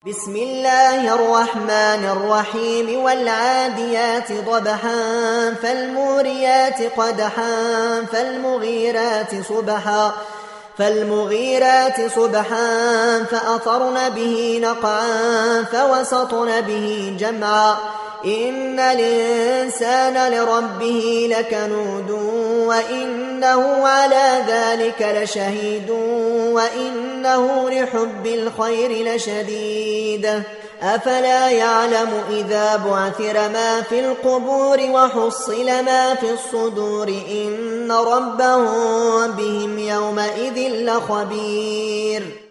بسم الله الرحمن الرحيم والعاديات ضبحا فالموريات قدحا فالمغيرات صبحا فأثرن به نقعا فوسطن به جمعا إن الإنسان لربه لكنود وإنه على ذلك لشهيد وإنه لحب الخير لشديد أفلا يعلم إذا بعثر ما في القبور وحصل ما في الصدور إن ربهم بهم يومئذ لخبير